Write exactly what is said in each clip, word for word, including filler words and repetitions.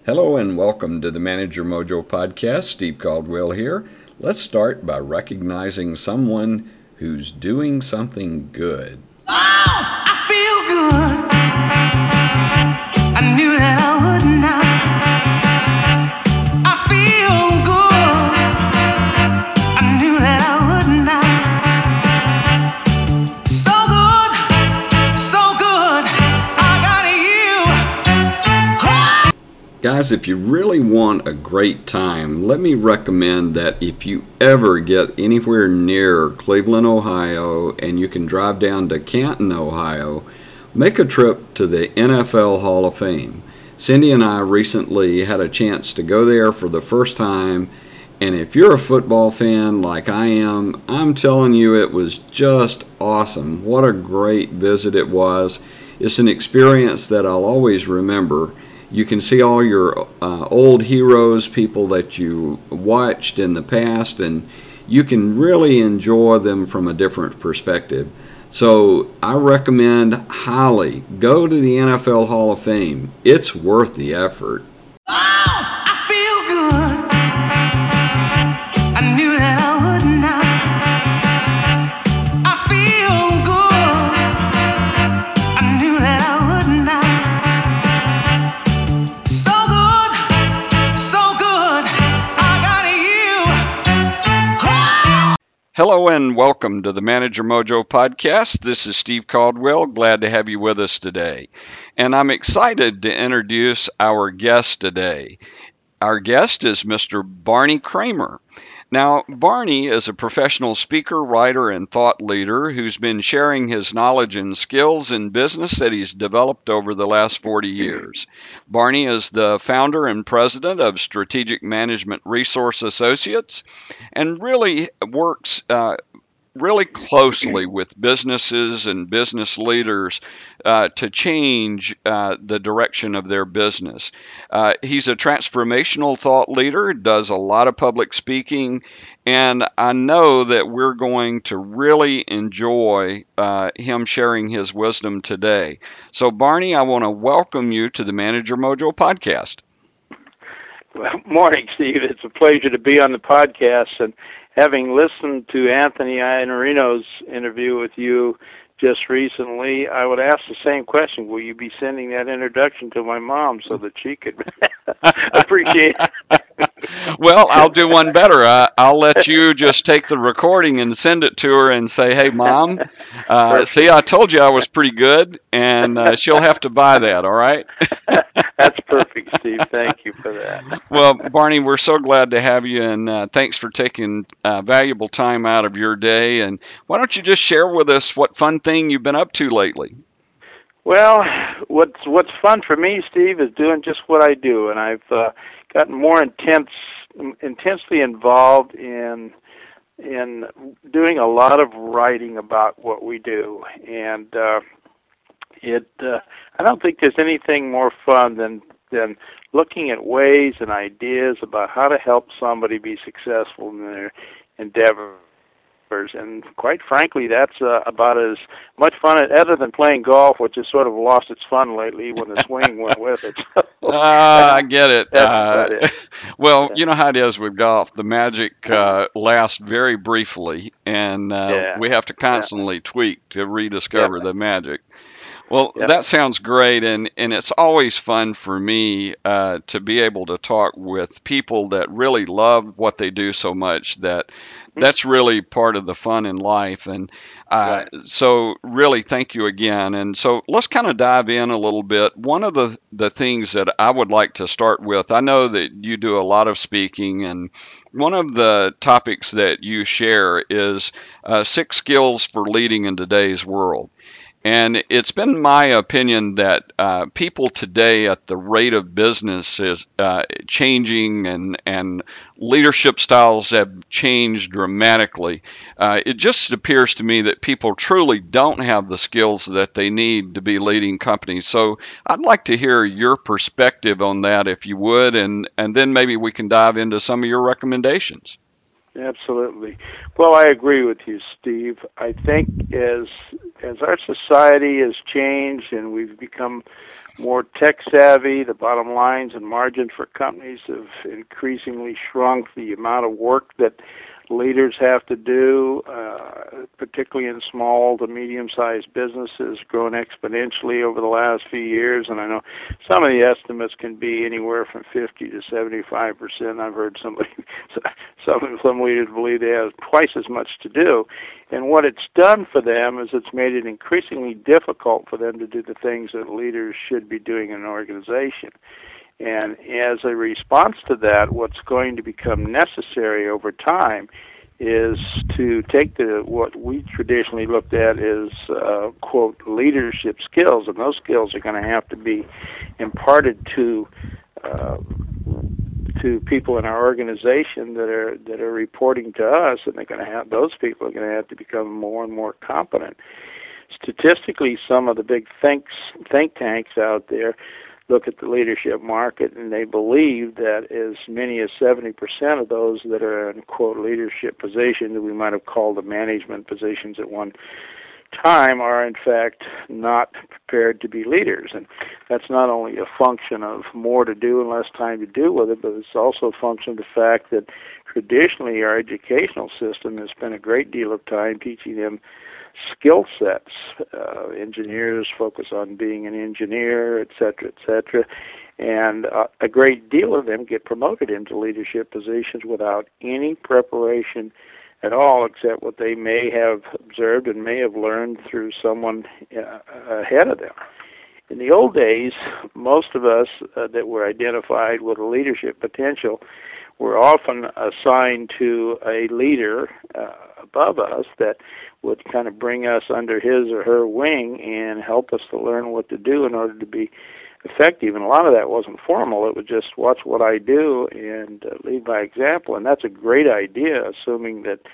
Hello and welcome to the Manager Mojo podcast. Steve Caldwell here. Let's start by recognizing someone who's doing something good. Oh, I feel good. I knew that I would not. I feel good. I knew that I would not. So good, so good. I got you. Oh. Guys, if you really want a great time, let me recommend that if you ever get anywhere near Cleveland, Ohio, and you can drive down to Canton, Ohio, make a trip to the N F L Hall of Fame. Cindy and I recently had a chance to go there for the first time, and if you're a football fan like I am, I'm telling you it was just awesome. What a great visit it was. It's an experience that I'll always remember. You can see all your uh, old heroes, people that you watched in the past, and you can really enjoy them from a different perspective. So I recommend highly go to the N F L Hall of Fame. It's worth the effort. Oh, I feel good. I knew that I would not. I feel good. I knew that I would not. So good, so good. I got you. Oh. Hello and welcome to the Manager Mojo podcast. This is Steve Caldwell. Glad to have you with us today. And I'm excited to introduce our guest today. Our guest is Mister Barney Kramer. Now, Barney is a professional speaker, writer, and thought leader who's been sharing his knowledge and skills in business that he's developed over the last forty years. Barney is the founder and president of Strategic Management Resource Associates and really works uh, really closely with businesses and business leaders uh, to change uh, the direction of their business. Uh, he's a transformational thought leader, does a lot of public speaking, and I know that we're going to really enjoy uh, him sharing his wisdom today. So, Barney, I want to welcome you to the Manager Mojo podcast. Well, morning, Steve. It's a pleasure to be on the podcast, and having listened to Anthony Iannarino's interview with you just recently, I would ask the same question. Will you be sending that introduction to my mom so that she could appreciate it? Well, I'll do one better. Uh, I'll let you just take the recording and send it to her and say, hey, Mom, uh, see, I told you I was pretty good, and uh, she'll have to buy that, all right? That's perfect, Steve. Thank you for that. Well, Barney, we're so glad to have you, and uh, thanks for taking uh, valuable time out of your day. And why don't you just share with us what fun thing you've been up to lately? Well, what's what's fun for me, Steve, is doing just what I do, and I've uh, gotten more intense, intensely involved in in doing a lot of writing about what we do, and uh, it. Uh, I don't think there's anything more fun than than looking at ways and ideas about how to help somebody be successful in their endeavors. And quite frankly, that's uh, about as much fun other than playing golf, which has sort of lost its fun lately when the swing went with it. So, uh, I get it. Uh, it. Well, you know how it is with golf. The magic uh, lasts very briefly, and uh, yeah. we have to constantly yeah. tweak to rediscover yeah. the magic. Well, yep. that sounds great, and, and it's always fun for me uh, to be able to talk with people that really love what they do so much that that's really part of the fun in life. And uh, right. so really thank you again. And so let's kind of dive in a little bit. One of the, the things that I would like to start with, I know that you do a lot of speaking, and one of the topics that you share is uh, six skills for leading in today's world. And it's been my opinion that uh, people today, at the rate of business is uh, changing, and, and leadership styles have changed dramatically. Uh, it just appears to me that people truly don't have the skills that they need to be leading companies. So I'd like to hear your perspective on that, if you would, and, and then maybe we can dive into some of your recommendations. Absolutely. Well, I agree with you, Steve. I think as as our society has changed and we've become more tech savvy, the bottom lines and margins for companies have increasingly shrunk. The amount of work that leaders have to do, uh, particularly in small to medium-sized businesses, grown exponentially over the last few years. And I know some of the estimates can be anywhere from fifty to seventy-five percent. I've heard somebody, some some leaders believe they have twice as much to do. And what it's done for them is it's made it increasingly difficult for them to do the things that leaders should be doing in an organization. And as a response to that, what's going to become necessary over time is to take the what we traditionally looked at as, uh, quote, leadership skills, and those skills are going to have to be imparted to uh, to people in our organization that are that are reporting to us, and they're going to have those people are going to have to become more and more competent. Statistically, some of the big thinks, think tanks out there look at the leadership market, and they believe that as many as seventy percent of those that are in, quote, leadership positions that we might have called the management positions at one time are, in fact, not prepared to be leaders. And that's not only a function of more to do and less time to do with it, but it's also a function of the fact that traditionally our educational system has spent a great deal of time teaching them skill sets. Uh, engineers focus on being an engineer, et cetera, et cetera. And uh, a great deal of them get promoted into leadership positions without any preparation at all, except what they may have observed and may have learned through someone uh, ahead of them. In the old days, most of us uh, that were identified with a leadership potential were often assigned to a leader uh, above us that would kind of bring us under his or her wing and help us to learn what to do in order to be effective. And a lot of that wasn't formal. It was just watch what I do and uh, lead by example. And that's a great idea, assuming that,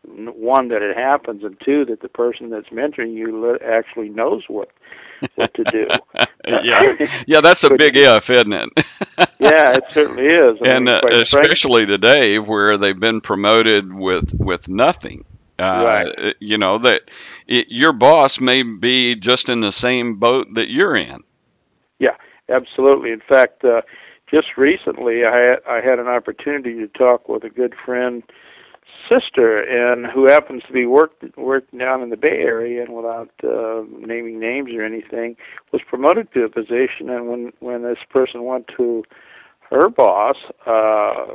one, that it happens, and two, that the person that's mentoring you actually knows what what to do. yeah, yeah, that's a big if, isn't it? Yeah, it certainly is. I and mean, uh, especially frank, today, where they've been promoted with with nothing. Uh, right. You know that it, your boss may be just in the same boat that you're in. Yeah, absolutely. In fact, uh, just recently, I had, I had an opportunity to talk with a good friend. Sister, and who happens to be worked worked down in the Bay Area, and without uh, naming names or anything, was promoted to a position. And when when this person went to her boss, uh,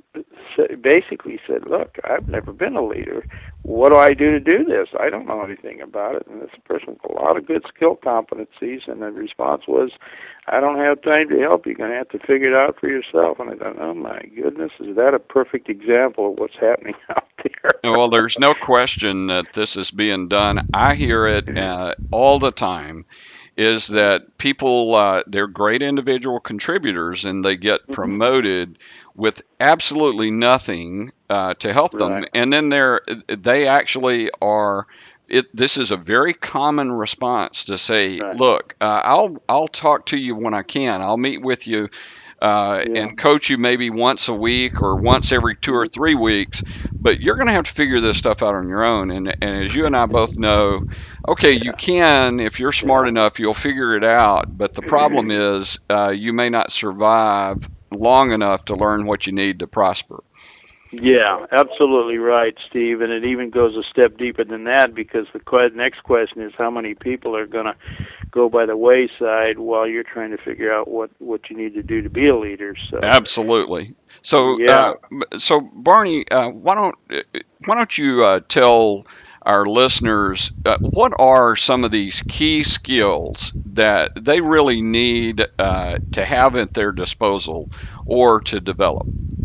basically said, "Look, I've never been a leader. What do I do to do this? I don't know anything about it." And this person with a lot of good skill competencies, and the response was, "I don't have time to help you. You're going to have to figure it out for yourself." And I thought, oh my goodness, is that a perfect example of what's happening out there? Well, there's no question that this is being done. I hear it uh, all the time. Is that people, uh, they're great individual contributors and they get promoted with absolutely nothing uh, to help them. Right. And then they're, they actually are, it, this is a very common response to say, Right. look, uh, I'll, I'll talk to you when I can. I'll meet with you uh, Yeah. and coach you maybe once a week or once every two or three weeks, but you're going to have to figure this stuff out on your own. And, and as you and I both know, okay, you can, if you're smart Yeah. enough, you'll figure it out. But the problem is uh, you may not survive long enough to learn what you need to prosper. Yeah, absolutely right, Steve. And it even goes a step deeper than that, because the que- next question is how many people are going to go by the wayside while you're trying to figure out what, what you need to do to be a leader. So absolutely. So, yeah. uh, so Barney, uh, why don't why don't you uh, tell our listeners uh, what are some of these key skills that they really need uh, to have at their disposal or to develop?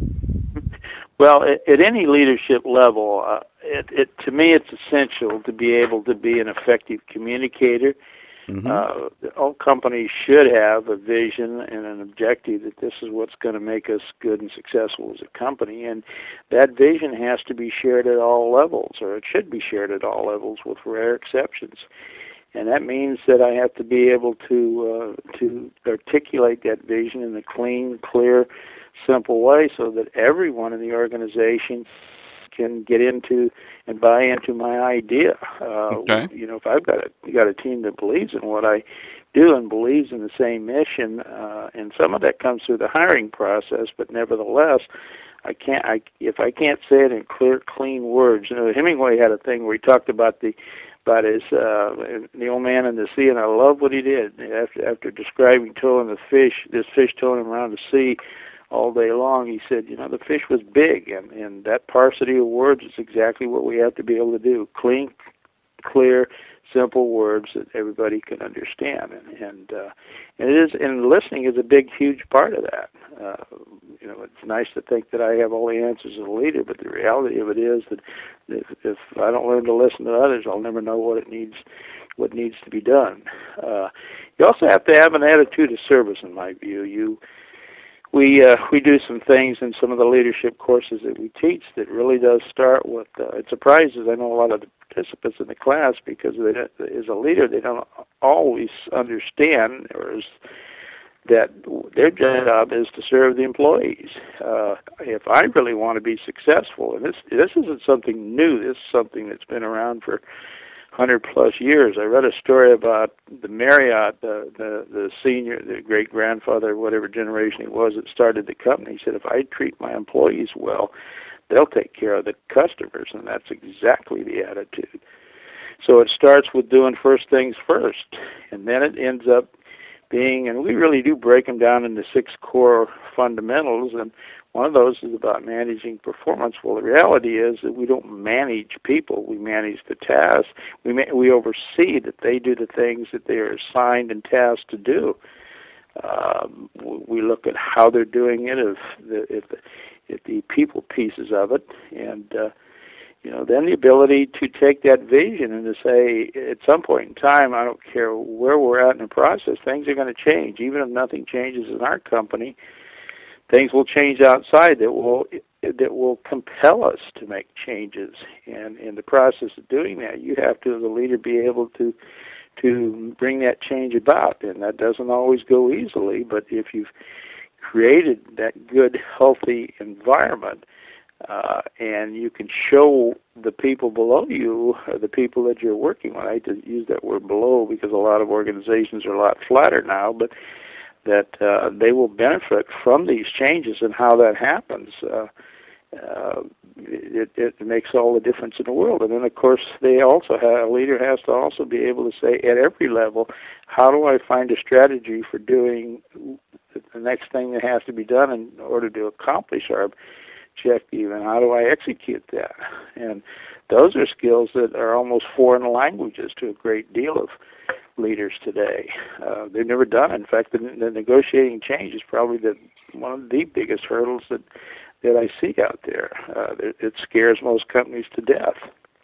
Well, at, at any leadership level, uh, it, it, to me, it's essential to be able to be an effective communicator. Mm-hmm. Uh, all companies should have a vision and an objective that this is what's going to make us good and successful as a company, and that vision has to be shared at all levels, or it should be shared at all levels, with rare exceptions. And that means that I have to be able to uh, to articulate that vision in a clean, clear, simple way so that everyone in the organization can get into and buy into my idea. Uh, Okay. You know, if I've got a got a team that believes in what I do and believes in the same mission, uh, and some of that comes through the hiring process, but nevertheless, I can't. I if I can't say it in clear, clean words. You know, Hemingway had a thing where he talked about the about his uh, the old man in the sea, and I love what he did after after describing towing the fish. This fish towing him around the sea all day long. He said, you know, the fish was big, and and that parsity of words is exactly what we have to be able to do. Clean, clear, simple words that everybody can understand, and and, uh, and it is. And listening is a big, huge part of that. Uh, you know, it's nice to think that I have all the answers as a leader, but the reality of it is that if, if I don't learn to listen to others, I'll never know what it needs, what needs to be done. Uh, you also have to have an attitude of service, in my view. You We uh, we do some things in some of the leadership courses that we teach that really does start with, uh, it surprises, I know a lot of the participants in the class, because they, as a leader, they don't always understand or is, that their job is to serve the employees. Uh, if I really want to be successful, and this this isn't something new, this is something that's been around for hundred plus years. I read a story about the Marriott, the, the the senior, the great grandfather, whatever generation he was that started the company. He said, if I treat my employees well, they'll take care of the customers, and that's exactly the attitude. So it starts with doing first things first, and then it ends up being, and we really do break them down into six core fundamentals, and one of those is about managing performance. Well, the reality is that we don't manage people. We manage the tasks. We ma- we oversee that they do the things that they are assigned and tasked to do. Um, we look at how they're doing it, if the, if the, if the people pieces of it, and uh, you know, then the ability to take that vision and to say, at some point in time, I don't care where we're at in the process, things are going to change. Even if nothing changes in our company, things will change outside that will that will compel us to make changes. And in the process of doing that, you have to, as a leader, be able to to bring that change about. And that doesn't always go easily, but if you've created that good, healthy environment, uh, and you can show the people below you, or the people that you're working with, I hate to use that word below because a lot of organizations are a lot flatter now, but that uh, they will benefit from these changes and how that happens. Uh, uh, it, it makes all the difference in the world. And then, of course, they also have, a leader has to also be able to say at every level, how do I find a strategy for doing the next thing that has to be done in order to accomplish our objective, and how do I execute that? And those are skills that are almost foreign languages to a great deal of leaders today. Uh, they've never done it. In fact, the, the negotiating change is probably the, one of the biggest hurdles that, that I see out there. Uh, it, it scares most companies to death.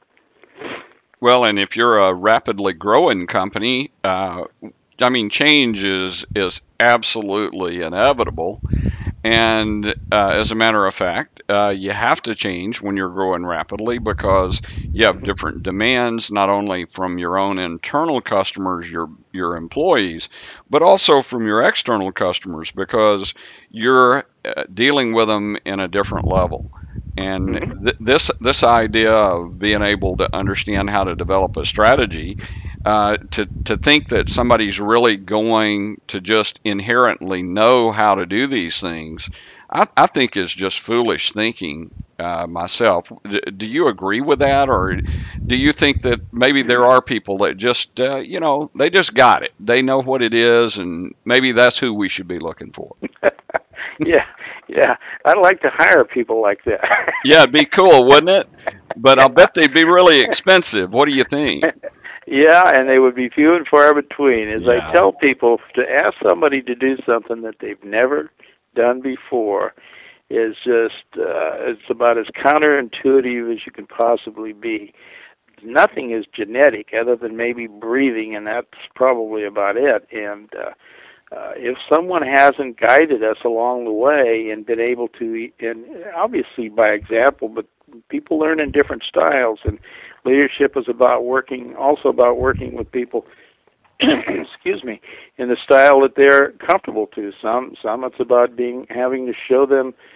Well, and if you're a rapidly growing company, uh, I mean, change is is absolutely inevitable. And uh, as a matter of fact, uh, you have to change when you're growing rapidly because you have different demands, not only from your own internal customers, your your employees, but also from your external customers because you're uh, dealing with them in a different level. And th- this this idea of being able to understand how to develop a strategy, uh, to to think that somebody's really going to just inherently know how to do these things, I, I think is just foolish thinking uh, myself. D- do you agree with that, or do you think that maybe there are people that just uh, you know they just got it, they know what it is, and maybe that's who we should be looking for? yeah, yeah. I'd like to hire people like that. Yeah, it'd be cool, wouldn't it? But I'll bet they'd be really expensive. What do you think? Yeah, and they would be few and far between. As Yeah. I tell people, to ask somebody to do something that they've never done before is just, uh, it's about as counterintuitive as you can possibly be. Nothing is genetic other than maybe breathing, and that's probably about it. And uh, uh, if someone hasn't guided us along the way and been able to, and obviously by example, but people learn in different styles, and leadership is about working, also about working with people, excuse me, in the style that they're comfortable to. Some, some it's about being, having to show them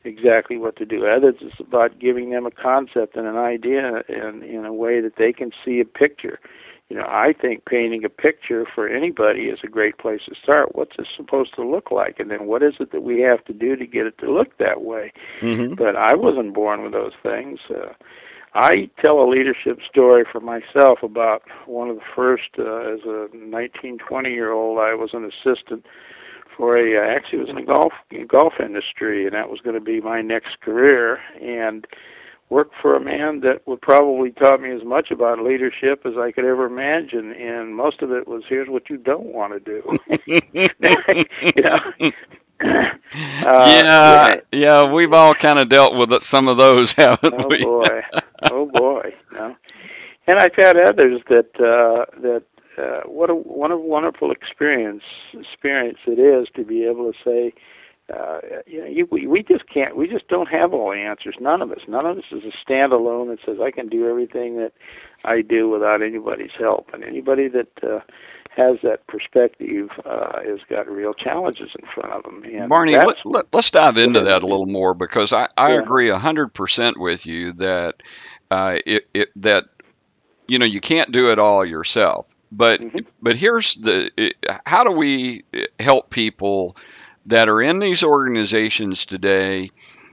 exactly what to do. Others, it's about giving them a concept and an idea in, in a way that they can see a picture. You know, I think painting a picture for anybody is a great place to start. What's it supposed to look like? And then what is it that we have to do to get it to look that way? Mm-hmm. But I wasn't born with those things. Uh, I tell a leadership story for myself about one of the first, uh, as a nineteen, twenty-year-old, I was an assistant for a, uh, actually it was in the golf, golf industry, and that was going to be my next career. And worked for a man that would probably taught me as much about leadership as I could ever imagine, and most of it was, here's what you don't want to do. you know? uh, yeah, yeah, we've all kind of dealt with it, some of those, haven't oh we? Oh boy, oh boy. You know? And I've had others that uh, that uh, what a what a wonderful experience experience it is to be able to say, Uh, you know, you, we, we just can't, we just don't have all the answers. None of us. None of us is a standalone that says, I can do everything that I do without anybody's help. And anybody that uh, has that perspective uh, has got real challenges in front of them. And Barney, let, let, let's dive into that a little more, because I, I yeah. agree one hundred percent with you that uh, it, it, that, you know, you can't do it all yourself. But, mm-hmm. but here's the, it, how do we help people that are in these organizations today,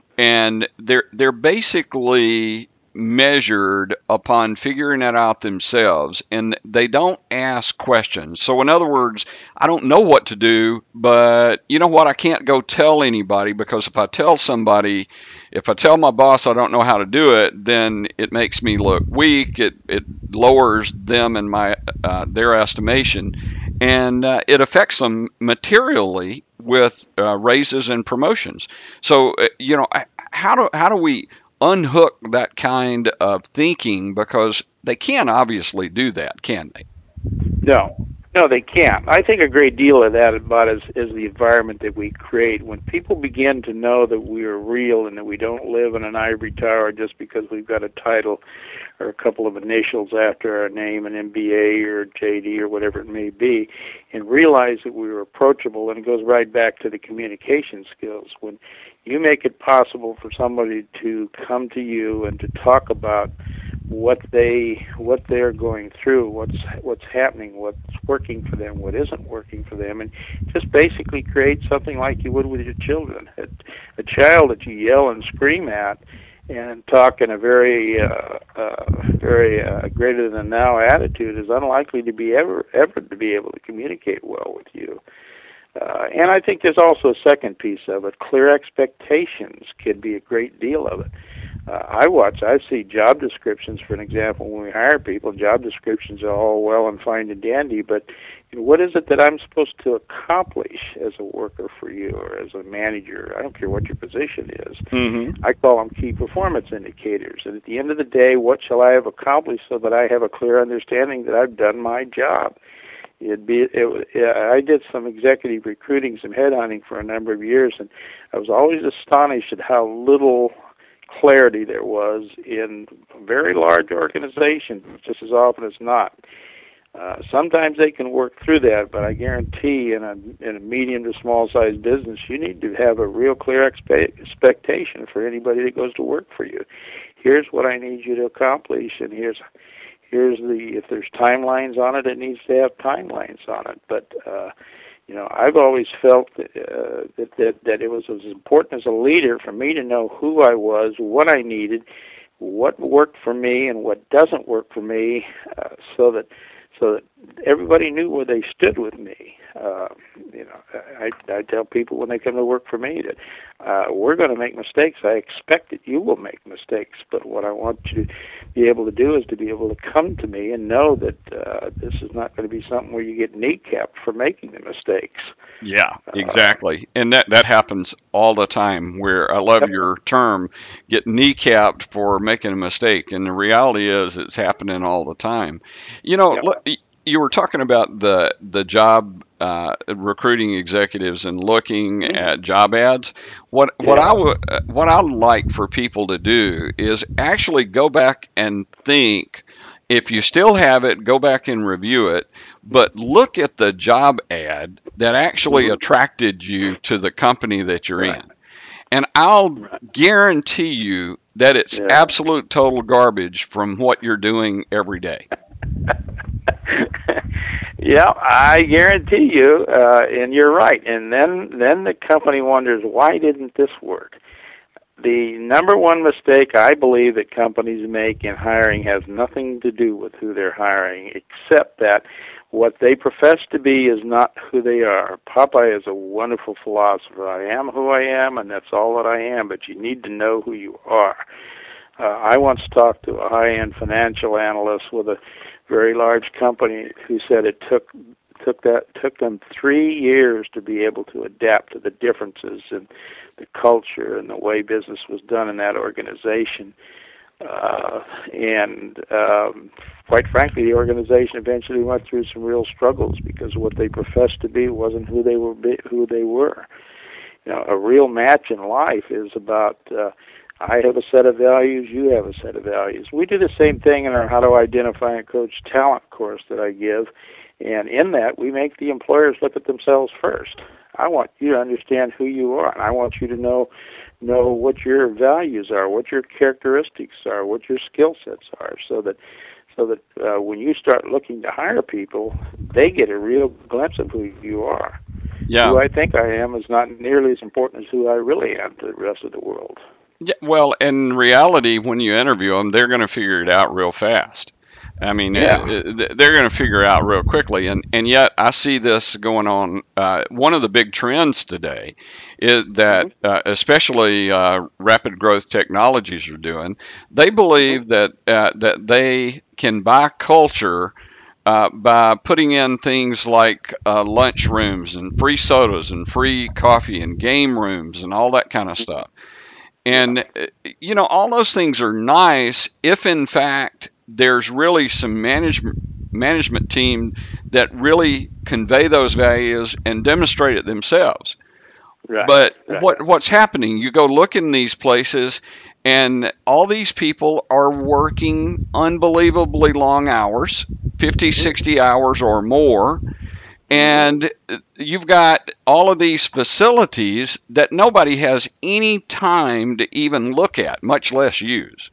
and they're they're basically measured upon figuring it out themselves, and they don't ask questions. So in other words, I don't know what to do, but you know what, I can't go tell anybody, because if I tell somebody, if I tell my boss I don't know how to do it, then it makes me look weak, it it lowers them in my uh, their estimation, and uh, it affects them materially with uh, raises and promotions. So, uh, you know, how do how do we unhook that kind of thinking? Because they can't obviously do that, can they? No, no, they can't. I think a great deal of that about is, is the environment that we create. When people begin to know that we are real and that we don't live in an ivory tower just because we've got a title or a couple of initials after our name, an M B A or J D or whatever it may be, and realize that we are approachable, and it goes right back to the communication skills. When you make it possible for somebody to come to you and to talk about what they what they're going through, what's what's happening, what's working for them, what isn't working for them, and just basically create something like you would with your children. A, a child that you yell and scream at and talk in a very uh, uh, very uh, greater than now attitude is unlikely to be ever ever to be able to communicate well with you. Uh, and I think there's also a second piece of it. Clear expectations can be a great deal of it. Uh, I watch, I see job descriptions, for an example, when we hire people, job descriptions are all well and fine and dandy, but you know, what is it that I'm supposed to accomplish as a worker for you or as a manager? I don't care what your position is. Mm-hmm. I call them key performance indicators. And at the end of the day, what shall I have accomplished so that I have a clear understanding that I've done my job? It'd be, it, it, I did some executive recruiting, some headhunting for a number of years, and I was always astonished at how little clarity there was in very large organizations, just as often as not. Uh, sometimes they can work through that, but I guarantee in a in a medium to small sized business, you need to have a real clear expe- expectation for anybody that goes to work for you. Here's what I need you to accomplish, and here's here's the if there's timelines on it, it needs to have timelines on it. But uh, you know, I've always felt that, uh, that that that it was as important as a leader for me to know who I was, what I needed, what worked for me, and what doesn't work for me, uh, so that so that everybody knew where they stood with me. Uh, you know, I, I tell people when they come to work for me that uh, we're going to make mistakes. I expect that you will make mistakes, but what I want you to be able to do is to be able to come to me and know that uh, this is not going to be something where you get kneecapped for making the mistakes. Yeah, exactly. Uh, and that, that happens all the time, where I love yep. your term, get kneecapped for making a mistake. And the reality is it's happening all the time. You know, yep. look, you were talking about the the job uh, recruiting executives and looking mm-hmm. at job ads. What yeah. what I would what I like for people to do is actually go back and think. If you still have it, go back and review it. But look at the job ad that actually mm-hmm. attracted you to the company that you're right. in. And I'll Right. guarantee you that it's Yeah. absolute total garbage from what you're doing every day. Yeah, I guarantee you, uh, and you're right. And then, then the company wonders, why didn't this work? The number one mistake I believe that companies make in hiring has nothing to do with who they're hiring, except that what they profess to be is not who they are. Popeye is a wonderful philosopher. I am who I am, and that's all that I am, but you need to know who you are. Uh, I once talked to a high-end financial analyst with a very large company who said it took took that took them three years to be able to adapt to the differences in the culture and the way business was done in that organization. Uh, and um, quite frankly, the organization eventually went through some real struggles because what they professed to be wasn't who they were. Who they were. You know, a real match in life is about. Uh, I have a set of values, you have a set of values. We do the same thing in our How to Identify and Coach Talent course that I give, and in that we make the employers look at themselves first. I want you to understand who you are, and I want you to know know what your values are, what your characteristics are, what your skill sets are, so that so that uh, when you start looking to hire people, they get a real glimpse of who you are. Yeah. Who I think I am is not nearly as important as who I really am to the rest of the world. Yeah, well, in reality, when you interview them, they're going to figure it out real fast. I mean, Yeah. it, it, they're going to figure out real quickly, and and yet I see this going on. Uh, one of the big trends today is that, Mm-hmm. uh, especially uh, rapid growth technologies are doing. They believe that uh, that they can buy culture uh, by putting in things like uh, lunch rooms and free sodas and free coffee and game rooms and all that kind of stuff. And, uh, you know, all those things are nice if, in fact, there's really some management management team that really convey those values and demonstrate it themselves. Right. But Right. what what's happening? You go look in these places, and all these people are working unbelievably long hours, fifty, sixty hours or more, and you've got all of these facilities that nobody has any time to even look at, much less use.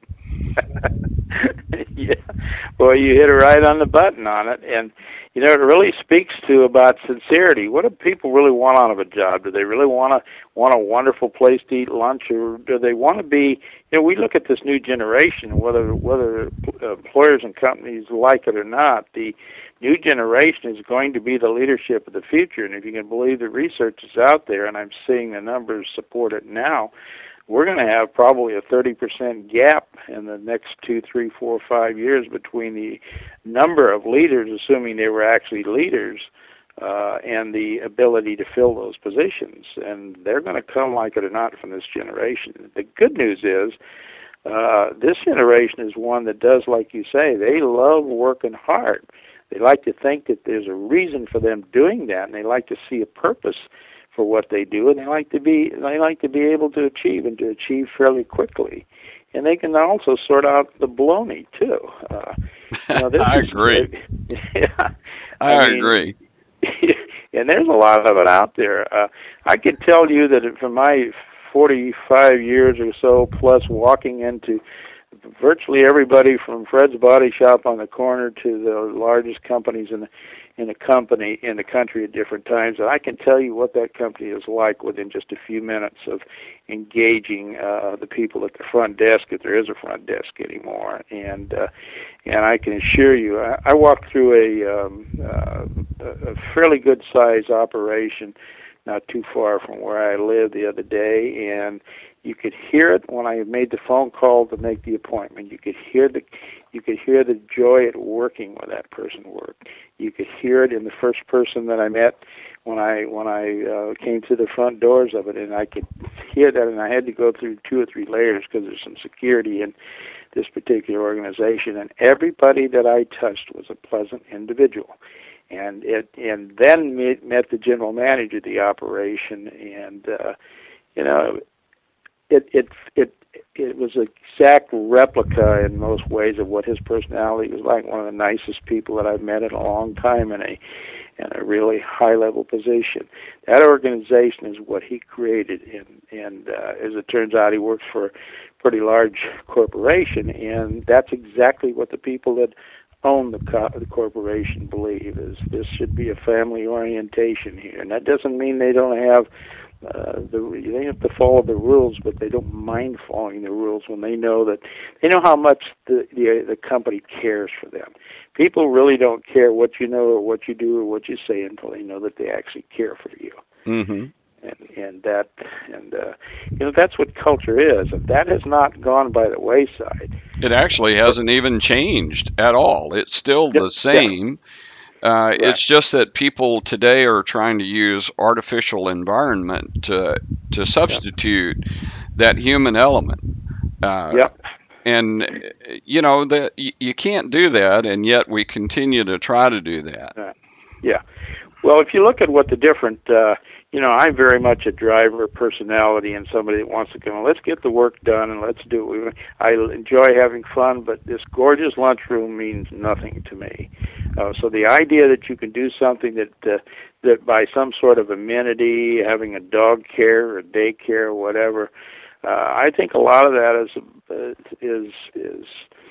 Yeah. Well, you hit it right on the button on it, and you know it really speaks to about sincerity. What do people really want out of a job? Do they really want to want a wonderful place to eat lunch, or do they want to be? You know, we look at this new generation, whether whether employers and companies like it or not. The new generation is going to be the leadership of the future, and if you can believe the research is out there, and I'm seeing the numbers support it now, we're going to have probably a thirty percent gap in the next two, three, four, five years between the number of leaders, assuming they were actually leaders, uh, and the ability to fill those positions. And they're going to come, like it or not, from this generation. The good news is uh, this generation is one that does, like you say, they love working hard. They like to think that there's a reason for them doing that, and they like to see a purpose for what they do, and they like to be they like to be able to achieve and to achieve fairly quickly, and they can also sort out the baloney too. Uh, you know, I is, agree. Uh, yeah, I, I mean, agree. and there's a lot of it out there. Uh, I can tell you that from my forty-five years or so plus walking into virtually everybody from Fred's Body Shop on the corner to the largest companies in the in a company in the country at different times, and I can tell you what that company is like within just a few minutes of engaging uh, the people at the front desk, if there is a front desk anymore. And uh, and I can assure you, I, I walked through a, um, uh, a fairly good size operation not too far from where I live the other day, and you could hear it when I made the phone call to make the appointment. You could hear the you could hear the joy at working with that person work. You could hear it in the first person that I met when I when I uh, came to the front doors of it, and I could hear that. And I had to go through two or three layers because there's some security in this particular organization. And everybody that I touched was a pleasant individual. And it and then met, met the general manager of the operation, and uh, you know. It it it it was an exact replica in most ways of what his personality was like. One of the nicest people that I've met in a long time, and a and a really high-level position. That organization is what he created, and, and uh, as it turns out, he works for a pretty large corporation, and that's exactly what the people that own the, co- the corporation believe, is this should be a family orientation here. And that doesn't mean they don't have Uh, the, they have to follow the rules, but they don't mind following the rules when they know that they know how much the, the the company cares for them. People really don't care what you know or what you do or what you say until they know that they actually care for you. Mm-hmm. And and that and uh, you know that's what culture is, and that has not gone by the wayside. It actually hasn't even changed at all. It's still Yep. the same. Uh, Right. It's just that people today are trying to use artificial environment to to substitute yep. that human element. Uh, yep. And you know that you can't do that, and yet we continue to try to do that. Uh, yeah. Well, if you look at what the different, uh, you know, I'm very much a driver personality and somebody that wants to come, let's get the work done and let's do it. I enjoy having fun, but this gorgeous lunchroom means nothing to me. Uh, so the idea that you can do something that, uh, that by some sort of amenity, having a dog care or daycare or whatever, uh, I think a lot of that is, uh, is, is,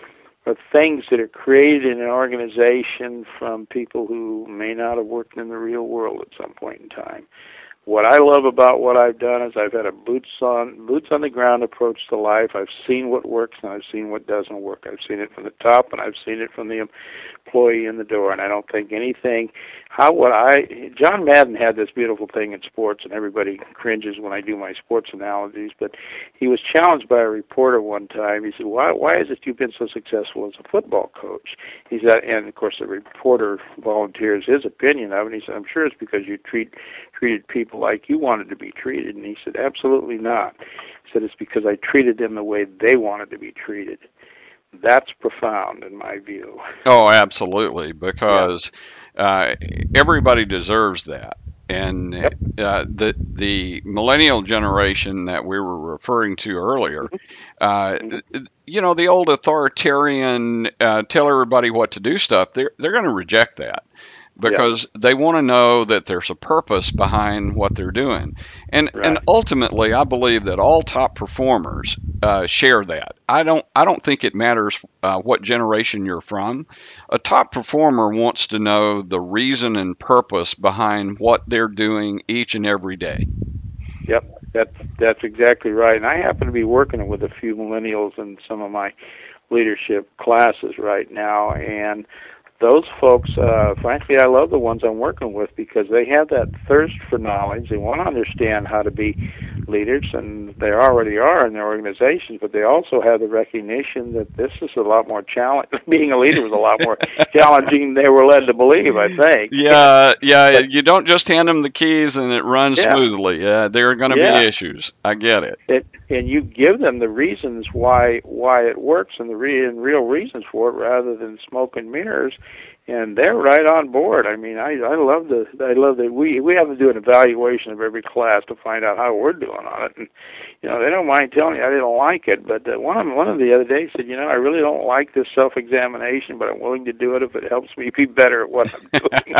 of things that are created in an organization from people who may not have worked in the real world at some point in time. What I love about what I've done is I've had a boots on boots on the ground approach to life. I've seen what works and I've seen what doesn't work. I've seen it from the top and I've seen it from the employee in the door. And I don't think anything. How would I? John Madden had this beautiful thing in sports, and everybody cringes when I do my sports analogies. But he was challenged by a reporter one time. He said, "Why? Why is it you've been so successful as a football coach?" He said, and of course the reporter volunteers his opinion of it. And he said, "I'm sure it's because you treat treated people like you wanted to be treated." And he said, "Absolutely not." He said, "It's because I treated them the way they wanted to be treated." That's profound in my view. Oh, absolutely, because yeah. uh, everybody deserves that. And yep. uh, the the millennial generation that we were referring to earlier, uh, mm-hmm. you know, the old authoritarian, uh, tell everybody what to do stuff, they're, they're going to reject that. Because yeah. they want to know that there's a purpose behind what they're doing. And right. and ultimately, I believe that all top performers uh, share that. I don't I don't think it matters uh, what generation you're from. A top performer wants to know the reason and purpose behind what they're doing each and every day. Yep, that's that's exactly right. And I happen to be working with a few millennials in some of my leadership classes right now, and those folks, uh, frankly, I love the ones I'm working with because they have that thirst for knowledge. They want to understand how to be leaders, and they already are in their organizations, but they also have the recognition that this is a lot more challenging. Being a leader was a lot more challenging than they were led to believe, I think. Yeah, yeah, but, you don't just hand them the keys and it runs yeah. smoothly. Yeah, there are going to yeah. be issues. I get it. it. And you give them the reasons why why it works and the re- and real reasons for it rather than smoke and mirrors. And they're right on board. I mean, I I love the I love that we we have to do an evaluation of every class to find out how we're doing on it. And you know, they don't mind telling you I didn't like it, but uh, one of them, one of the other day said, you know, I really don't like this self-examination, but I'm willing to do it if it helps me be better at what I'm doing.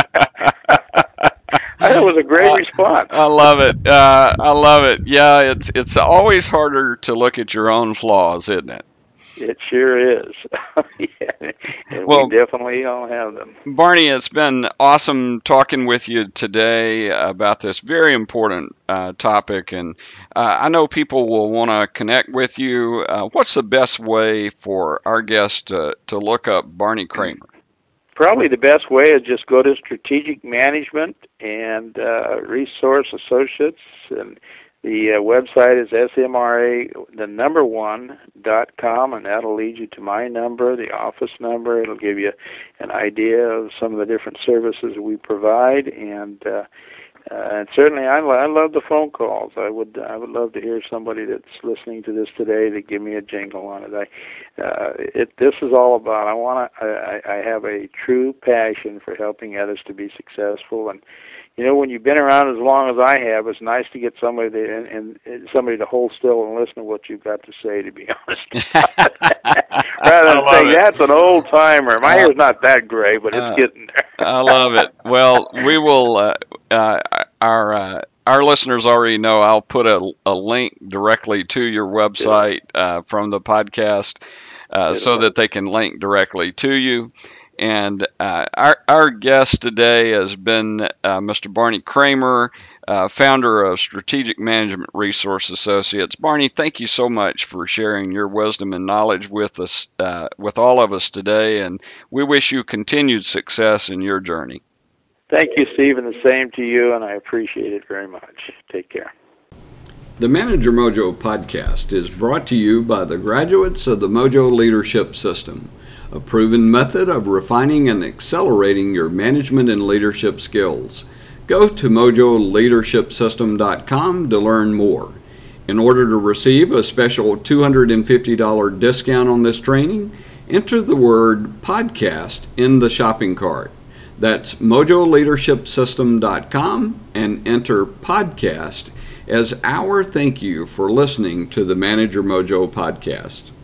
That was a great uh, response. I love it. Uh, I love it. Yeah, it's it's always harder to look at your own flaws, isn't it? It sure is. yeah. Well, we definitely all have them. Barney, it's been awesome talking with you today about this very important uh, topic, and uh, I know people will want to connect with you. Uh, what's the best way for our guests to, to look up Barney Kramer? Probably the best way is just go to Strategic Management and uh, Resource Associates, and the uh, website is S M R A, the number one, dot com, and that'll lead you to my number, the office number. It'll give you an idea of some of the different services we provide, and uh, uh, and certainly I, I love the phone calls. I would I would love to hear somebody that's listening to this today to give me a jingle on it. I, uh, it this is all about. I want to. I, I have a true passion for helping others to be successful, and you know, when you've been around as long as I have, it's nice to get somebody to, and, and, and somebody to hold still and listen to what you've got to say, to be honest. Rather than saying, that's an old timer. My uh, hair's not that gray, but it's uh, getting there. I love it. Well, we will, uh, uh, our, uh, our listeners already know I'll put a, a link directly to your website uh, from the podcast uh, so that they can link directly to you. And uh, our, our guest today has been uh, Mister Barney Kramer, uh, founder of Strategic Management Resource Associates. Barney, thank you so much for sharing your wisdom and knowledge with us, uh, with all of us today, and we wish you continued success in your journey. Thank you, Steve, and the same to you, and I appreciate it very much. Take care. The Manager Mojo podcast is brought to you by the graduates of the Mojo Leadership System, a proven method of refining and accelerating your management and leadership skills. Go to mojo leadership system dot com to learn more. In order to receive a special two hundred fifty dollars discount on this training, enter the word podcast in the shopping cart. That's mojo leadership system dot com and enter podcast as our thank you for listening to the Manager Mojo podcast.